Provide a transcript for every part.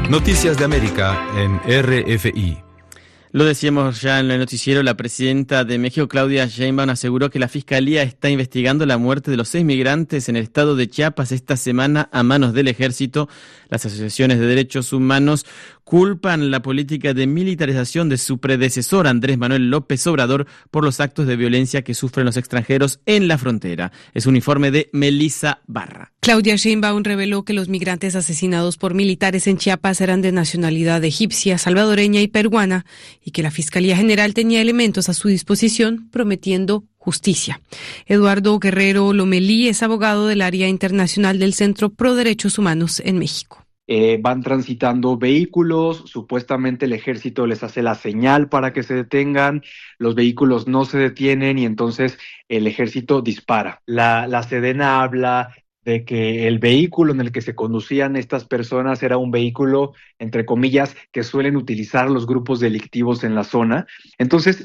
Noticias de América en RFI. Lo decíamos ya en el noticiero, la presidenta de México, Claudia Sheinbaum, aseguró que la Fiscalía está investigando la muerte de los 6 migrantes en el estado de Chiapas esta semana a manos del ejército. Las asociaciones de derechos humanos culpan la política de militarización de su predecesor, Andrés Manuel López Obrador, por los actos de violencia que sufren los extranjeros en la frontera. Es un informe de Melissa Barra. Claudia Sheinbaum reveló que los migrantes asesinados por militares en Chiapas eran de nacionalidad egipcia, salvadoreña y peruana, y que la Fiscalía General tenía elementos a su disposición prometiendo justicia. Eduardo Guerrero Lomelí es abogado del área internacional del Centro Pro Derechos Humanos en México. Van transitando vehículos, supuestamente el ejército les hace la señal para que se detengan, los vehículos no se detienen y entonces el ejército dispara. La Sedena habla de que el vehículo en el que se conducían estas personas era un vehículo, entre comillas, que suelen utilizar los grupos delictivos en la zona. Entonces,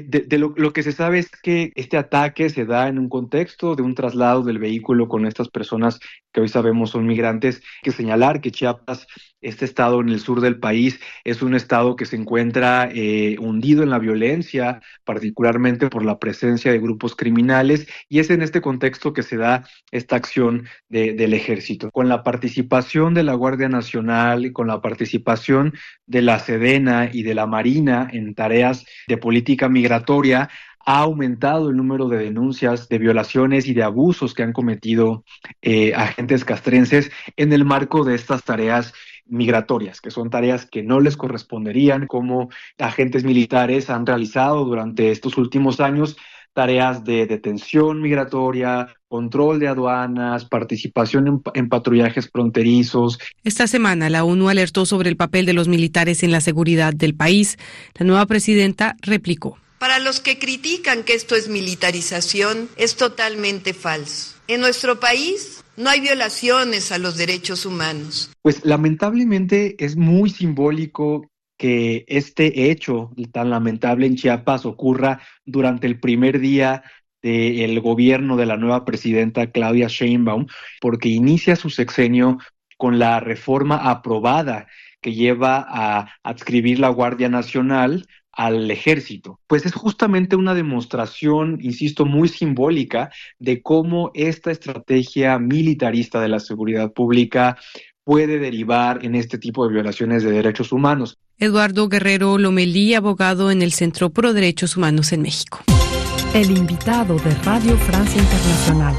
lo que se sabe es que este ataque se da en un contexto de un traslado del vehículo con estas personas que hoy sabemos son migrantes. Hay que señalar que Chiapas, este estado en el sur del país, es un estado que se encuentra hundido en la violencia, particularmente por la presencia de grupos criminales, y es en este contexto que se da esta acción del ejército. Con la participación de la Guardia Nacional y con la participación de la Sedena y de la Marina en tareas de política migratoria, ha aumentado el número de denuncias de violaciones y de abusos que han cometido agentes castrenses en el marco de estas tareas migratorias, que son tareas que no les corresponderían, como agentes militares han realizado durante estos últimos años tareas de detención migratoria, control de aduanas, participación en patrullajes fronterizos. Esta semana la ONU alertó sobre el papel de los militares en la seguridad del país. La nueva presidenta replicó. Para los que critican que esto es militarización, es totalmente falso. En nuestro país no hay violaciones a los derechos humanos. Pues lamentablemente es muy simbólico que este hecho tan lamentable en Chiapas ocurra durante el primer día del gobierno de la nueva presidenta Claudia Sheinbaum, porque inicia su sexenio con la reforma aprobada que lleva a adscribir la Guardia Nacional al ejército. Pues es justamente una demostración, insisto, muy simbólica de cómo esta estrategia militarista de la seguridad pública puede derivar en este tipo de violaciones de derechos humanos. Eduardo Guerrero Lomelí, abogado en el Centro Pro Derechos Humanos en México. El invitado de Radio Francia Internacional.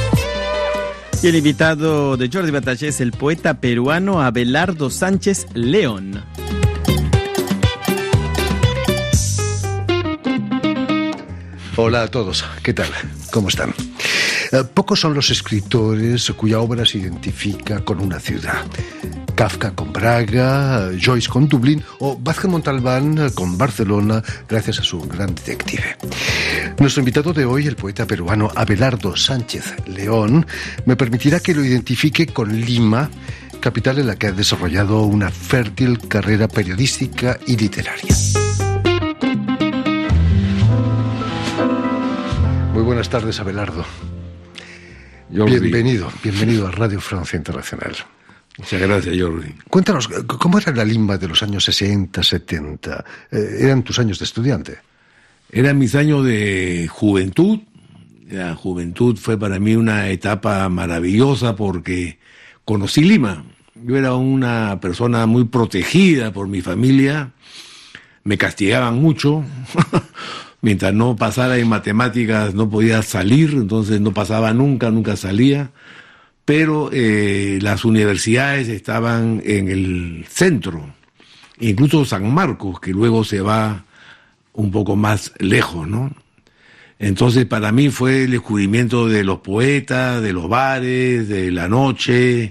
Y el invitado de Jordi Batallé es el poeta peruano Abelardo Sánchez León. Hola a todos, ¿qué tal? ¿Cómo están? Pocos son los escritores cuya obra se identifica con una ciudad. Kafka con Praga, Joyce con Dublín o Vázquez Montalbán con Barcelona gracias a su Gran Detective. Nuestro invitado de hoy, el poeta peruano Abelardo Sánchez León, me permitirá que lo identifique con Lima, capital en la que ha desarrollado una fértil carrera periodística y literaria. Muy buenas tardes, Abelardo. Bienvenido a Radio Francia Internacional. Muchas gracias, Jordi. Cuéntanos, ¿cómo era la Lima de los años 60, 70? ¿Eran tus años de estudiante? Eran mis años de juventud. La juventud fue para mí una etapa maravillosa porque conocí Lima. Yo era una persona muy protegida por mi familia. Me castigaban mucho. Mientras no pasara en matemáticas no podía salir, entonces no pasaba nunca salía. Pero las universidades estaban en el centro, incluso San Marcos, que luego se va un poco más lejos, ¿no? Entonces para mí fue el descubrimiento de los poetas, de los bares, de la noche,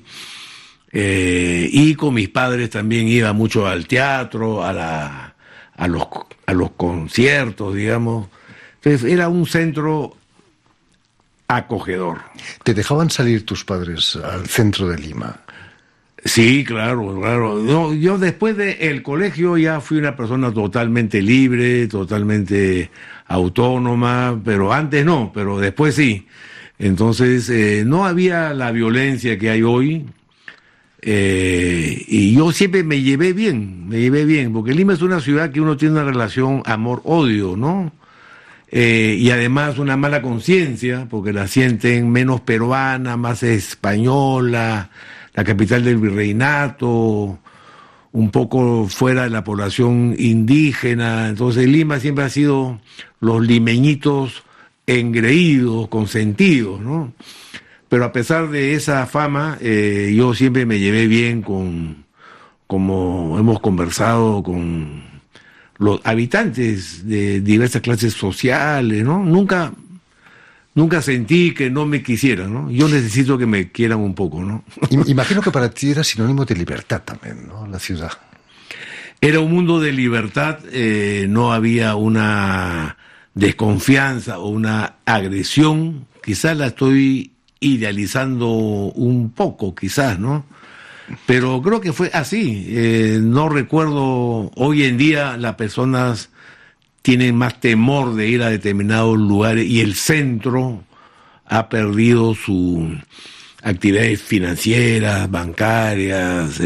y con mis padres también iba mucho al teatro, a los conciertos, digamos. Entonces era un centro acogedor. ¿Te dejaban salir tus padres al centro de Lima? Sí, claro. No, yo después del colegio ya fui una persona totalmente libre, totalmente autónoma, pero antes no, pero después sí. Entonces no había la violencia que hay hoy. Y yo siempre me llevé bien, porque Lima es una ciudad que uno tiene una relación amor-odio, ¿no? Y además una mala conciencia, porque la sienten menos peruana, más española, la capital del virreinato, un poco fuera de la población indígena. Entonces Lima siempre ha sido los limeñitos engreídos, consentidos, ¿no? Pero a pesar de esa fama, yo siempre me llevé bien como hemos conversado con los habitantes de diversas clases sociales, ¿no? Nunca sentí que no me quisieran, ¿no? Yo necesito que me quieran un poco, ¿no? Imagino que para ti era sinónimo de libertad también, ¿no? La ciudad. Era un mundo de libertad, no había una desconfianza o una agresión. Quizás la estoy idealizando un poco, quizás, ¿no? Pero creo que fue así. No recuerdo, hoy en día las personas tienen más temor de ir a determinados lugares y el centro ha perdido sus actividades financieras, bancarias,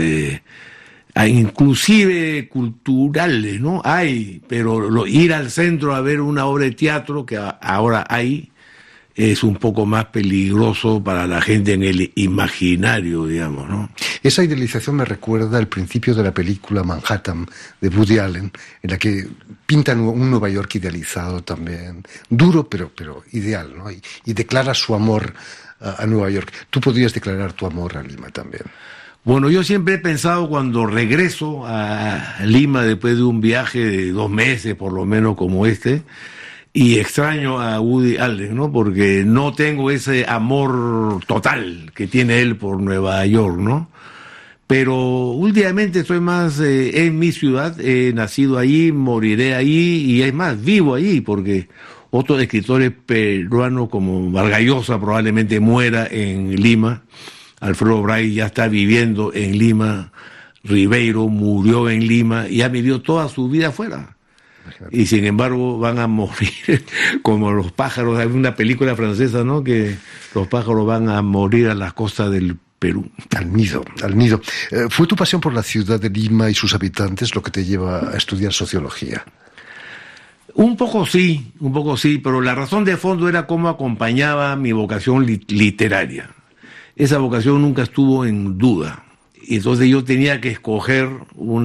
inclusive culturales, ¿no? Hay, pero ir al centro a ver una obra de teatro que ahora hay es un poco más peligroso para la gente en el imaginario, digamos, ¿no? Esa idealización me recuerda al principio de la película Manhattan de Woody Allen, en la que pintan un Nueva York idealizado también, duro pero ideal, ¿no? Y declara su amor a Nueva York. Tú podrías declarar tu amor a Lima también. Bueno, yo siempre he pensado cuando regreso a Lima después de un viaje de 2 meses, por lo menos como este, y extraño a Woody Allen, ¿no? Porque no tengo ese amor total que tiene él por Nueva York, ¿no? Pero últimamente estoy más en mi ciudad, he nacido allí, moriré allí, y es más, vivo allí, porque otros escritores peruanos como Vargas Llosa probablemente muera en Lima, Alfredo Bray ya está viviendo en Lima, Ribeiro murió en Lima y ha vivido toda su vida afuera. Y sin embargo van a morir como los pájaros. Hay una película francesa, ¿no?, que los pájaros van a morir a las costas del Perú. Al nido. ¿Fue tu pasión por la ciudad de Lima y sus habitantes lo que te lleva a estudiar sociología? Un poco sí, pero la razón de fondo era cómo acompañaba mi vocación literaria. Esa vocación nunca estuvo en duda. Y entonces yo tenía que escoger un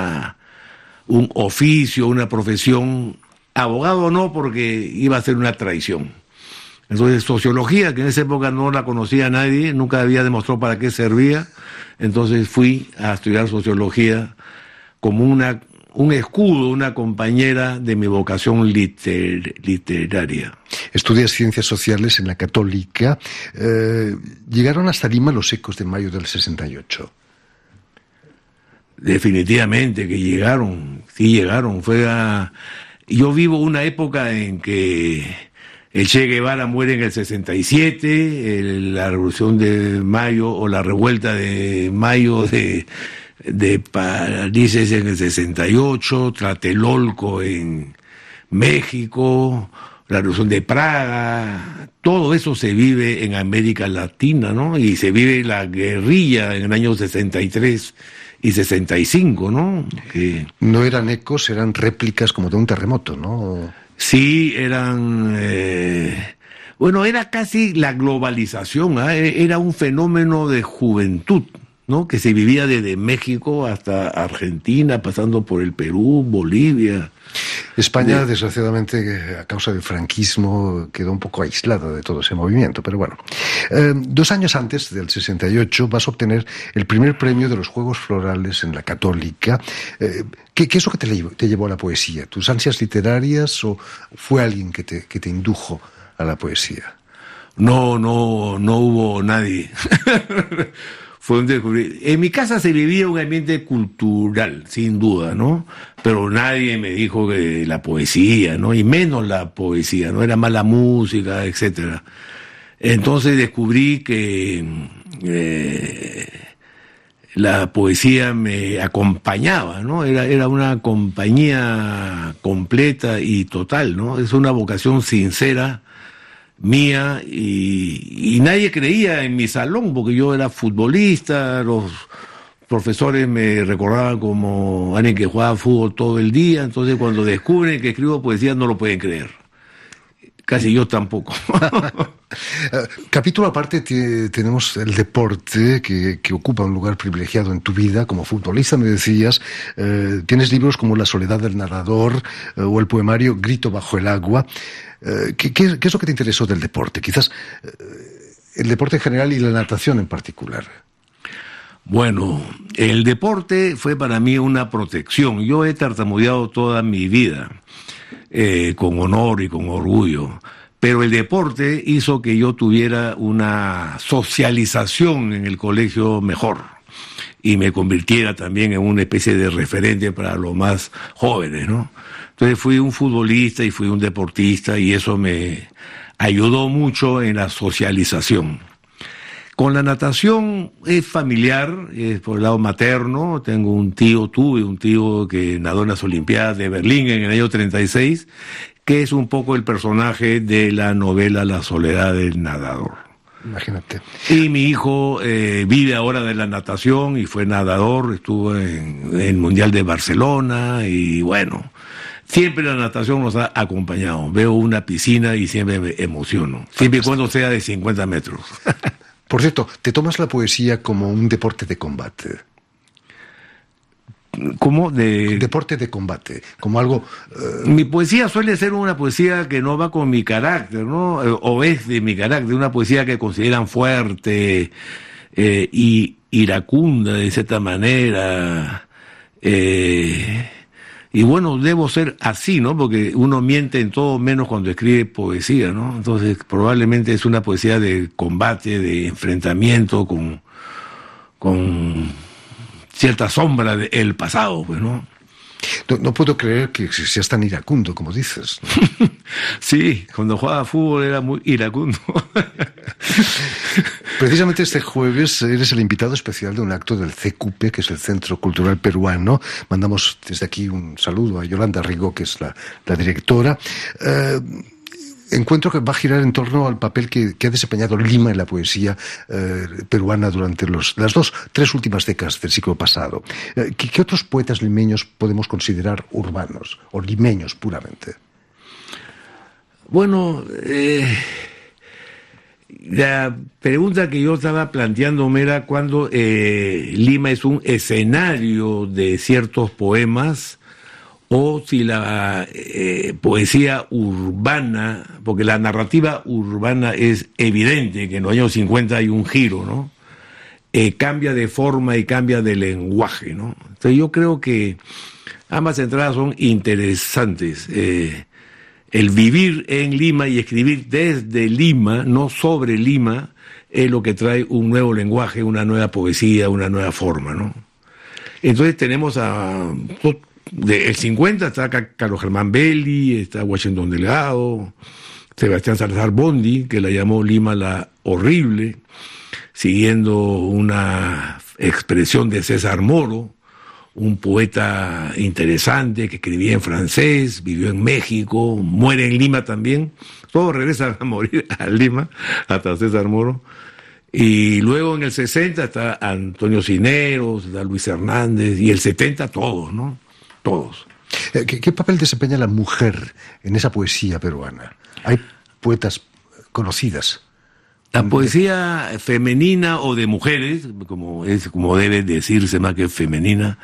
oficio, una profesión, abogado no, porque iba a ser una traición. Entonces sociología, que en esa época no la conocía nadie, nunca había demostrado para qué servía, entonces fui a estudiar sociología como un escudo, una compañera de mi vocación literaria. Estudias ciencias sociales en la Católica. ¿Llegaron hasta Lima los ecos de mayo del 68? Definitivamente que llegaron, sí llegaron. Yo vivo una época en que el Che Guevara muere en el 67, la Revolución de Mayo o la Revuelta de Mayo de París es en el 68, Tlatelolco en México, la Revolución de Praga, todo eso se vive en América Latina, ¿no? Y se vive la guerrilla en el año 63 y 65, ¿no? No eran ecos, eran réplicas como de un terremoto, ¿no? Sí, eran... bueno, era casi la globalización, era un fenómeno de juventud, ¿no?, que se vivía desde México hasta Argentina, pasando por el Perú, Bolivia. España, desgraciadamente, a causa del franquismo, quedó un poco aislada de todo ese movimiento, pero bueno. 2 años antes del 68 vas a obtener el primer premio de los Juegos Florales en la Católica. ¿Qué es lo que te llevó a la poesía? ¿Tus ansias literarias o fue alguien que te indujo a la poesía? No hubo nadie. Fue un descubrimiento. En mi casa se vivía un ambiente cultural, sin duda, ¿no? Pero nadie me dijo que la poesía, ¿no? Y menos la poesía, ¿no? Era más la música, etcétera. Entonces descubrí que la poesía me acompañaba, ¿no? Era una compañía completa y total, ¿no? Es una vocación sincera. mía, y nadie creía en mi salón porque yo era futbolista, los profesores me recordaban como alguien que jugaba fútbol todo el día, entonces cuando descubren que escribo poesía no lo pueden creer. Casi yo tampoco. Capítulo aparte tenemos el deporte que ocupa un lugar privilegiado en tu vida como futbolista, me decías. Tienes libros como La soledad del narrador o el poemario Grito bajo el agua. ¿Qué es lo que te interesó del deporte? Quizás el deporte en general y la natación en particular. Bueno, el deporte fue para mí una protección. Yo he tartamudeado toda mi vida, con honor y con orgullo. Pero el deporte hizo que yo tuviera una socialización en el colegio mejor y me convirtiera también en una especie de referente para los más jóvenes, ¿no? Entonces fui un futbolista y fui un deportista y eso me ayudó mucho en la socialización. Con la natación es familiar, es por el lado materno. Tuve un tío que nadó en las Olimpiadas de Berlín en el año 36, que es un poco el personaje de la novela La soledad del nadador. Imagínate. Y mi hijo vive ahora de la natación y fue nadador, estuvo en el Mundial de Barcelona y bueno, siempre la natación nos ha acompañado. Veo una piscina y siempre me emociono, siempre y cuando sea de 50 metros. Por cierto, ¿te tomas la poesía como un deporte de combate? ¿Cómo? Deporte de combate, como algo... Mi poesía suele ser una poesía que no va con mi carácter, ¿no? O es de mi carácter, una poesía que consideran fuerte y iracunda de cierta manera. Y bueno, debo ser así, ¿no? Porque uno miente en todo menos cuando escribe poesía, ¿no? Entonces, probablemente es una poesía de combate, de enfrentamiento con cierta sombra del pasado, pues, ¿no? No puedo creer que seas tan iracundo, como dices, ¿no? Sí, cuando jugaba fútbol era muy iracundo. Precisamente este jueves eres el invitado especial de un acto del CQP, que es el Centro Cultural Peruano. Mandamos desde aquí un saludo a Yolanda Rigo, que es la directora. Encuentro que va a girar en torno al papel que ha desempeñado Lima en la poesía peruana durante las 3 últimas décadas del siglo pasado. ¿Qué otros poetas limeños podemos considerar urbanos o limeños puramente? Bueno, la pregunta que yo estaba planteándome era cuando Lima es un escenario de ciertos poemas o si la poesía urbana, porque la narrativa urbana es evidente que en los años 50 hay un giro, ¿no? Cambia de forma y cambia de lenguaje, ¿no? Entonces yo creo que ambas entradas son interesantes. El vivir en Lima y escribir desde Lima, no sobre Lima, es lo que trae un nuevo lenguaje, una nueva poesía, una nueva forma, ¿no? Entonces tenemos del 50 está Carlos Germán Belli, está Washington Delgado, Sebastián Salazar Bondi, que la llamó Lima la horrible, siguiendo una expresión de César Moro, un poeta interesante que escribía en francés, vivió en México, muere en Lima también. Todos regresan a morir a Lima, hasta César Moro. Y luego en el 60 está Antonio Cisneros, está Luis Hernández, y el 70 todos, ¿no? Todos. ¿Qué papel desempeña la mujer en esa poesía peruana? ¿Hay poetas conocidas? La poesía femenina o de mujeres, como debe decirse más que femenina,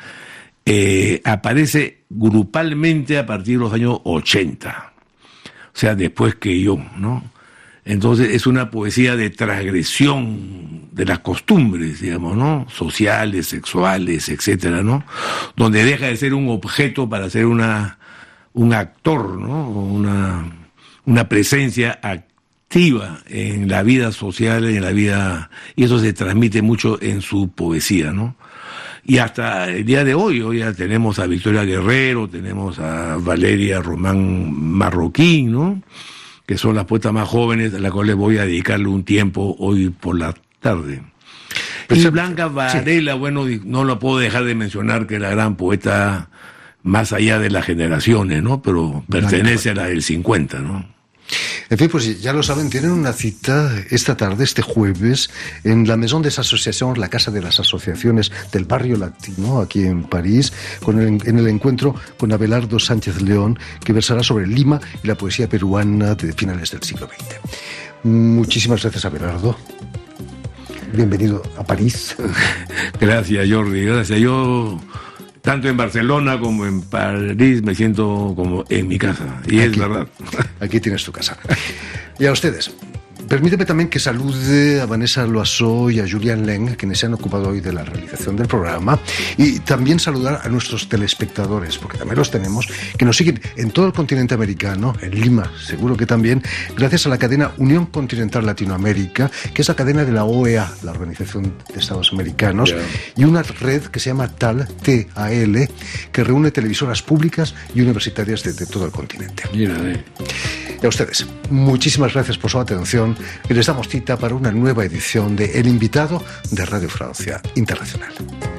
aparece grupalmente a partir de los años 80, o sea, después que yo, ¿no? Entonces es una poesía de transgresión de las costumbres, digamos, ¿no? Sociales, sexuales, etcétera, ¿no? Donde deja de ser un objeto para ser un actor, ¿no? Una presencia activa en la vida social, en la vida, y eso se transmite mucho en su poesía, ¿no? Y hasta el día de hoy ya tenemos a Victoria Guerrero, tenemos a Valeria Román Marroquín, ¿no? Que son las poetas más jóvenes, a las cuales voy a dedicarle un tiempo hoy por la tarde. Y Blanca Varela, sí. Bueno, no lo puedo dejar de mencionar, que es la gran poeta más allá de las generaciones, ¿no? Pero pertenece a la del 50, ¿no? En fin, pues ya lo saben, tienen una cita esta tarde, este jueves, en la Maison des Associations, la Casa de las Asociaciones del Barrio Latino, aquí en París, en el encuentro con Abelardo Sánchez León, que versará sobre Lima y la poesía peruana de finales del siglo XX. Muchísimas gracias, Abelardo. Bienvenido a París. Gracias, Jordi, gracias. Yo, tanto en Barcelona como en París, me siento como en mi casa. Y aquí, es verdad. Aquí tienes tu casa. Y a ustedes, permíteme también que salude a Vanessa Loiseau y a Julian Leng, quienes se han ocupado hoy de la realización del programa, y también saludar a nuestros telespectadores, porque también los tenemos, que nos siguen en todo el continente americano, en Lima, seguro que también, gracias a la cadena Unión Continental Latinoamérica, que es la cadena de la OEA, la Organización de Estados Americanos, y una red que se llama TAL, T-A-L, que reúne televisoras públicas y universitarias de todo el continente. Y a ustedes, muchísimas gracias por su atención y les damos cita para una nueva edición de El Invitado de Radio Francia Internacional.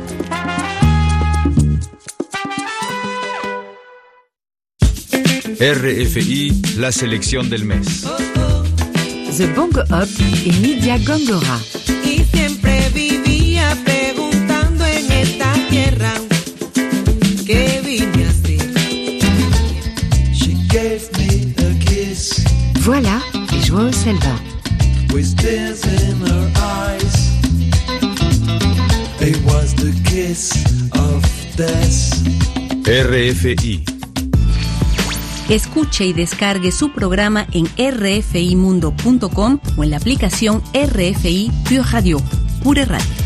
RFI, la selección del mes. The Bongo Up y Nidia Góngora. Y siempre vivía preguntando en esta tierra ¿qué vine a hacer? She gave me a kiss. Voilà, Joao Selva. With tears in her eyes. It was the kiss of death. RFI. Escuche y descargue su programa en rfimundo.com o en la aplicación RFI Pure Radio. Pure Radio.